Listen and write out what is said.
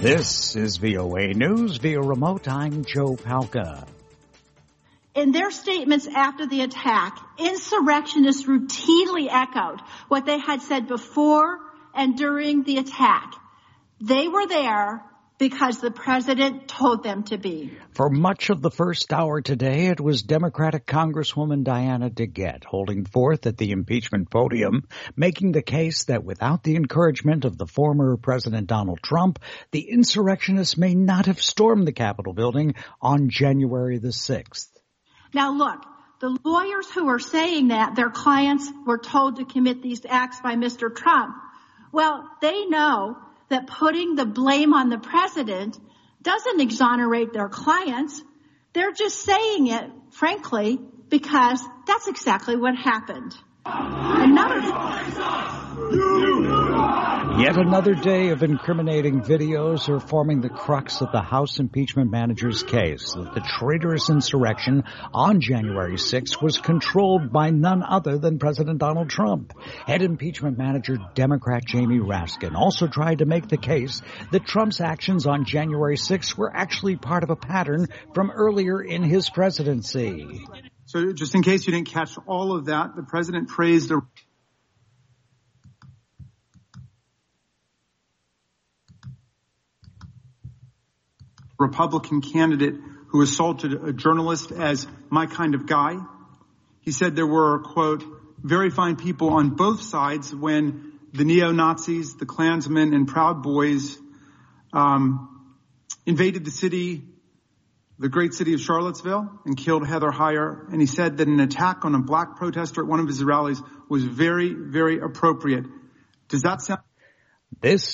This is VOA News via remote. I'm Joe Palca. In their statements after the attack, insurrectionists routinely echoed what they had said before and during the attack. They were there because the president told them to be. For much of the first hour today, it was Democratic Congresswoman Diana DeGette holding forth at the impeachment podium, making the case that without the encouragement of the former President Donald Trump, the insurrectionists may not have stormed the Capitol building on January the 6th. Now look, the lawyers who are saying that their clients were told to commit these acts by Mr. Trump, well, they know that putting the blame on the president doesn't exonerate their clients. They're just saying it, frankly, because that's exactly what happened. Yet another day of incriminating videos are forming the crux of the House impeachment manager's case that the traitorous insurrection on January 6th was controlled by none other than President Donald Trump. Head impeachment manager Democrat Jamie Raskin also tried to make the case that Trump's actions on January 6th were actually part of a pattern from earlier in his presidency. So just in case you didn't catch all of that, the president praised a Republican candidate who assaulted a journalist as my kind of guy. He said there were, quote, very fine people on both sides when the neo-Nazis, the Klansmen, and Proud Boys invaded the city, the great city of Charlottesville, and killed Heather Heyer. And he said that an attack on a black protester at one of his rallies was very, very appropriate. Does that sound... This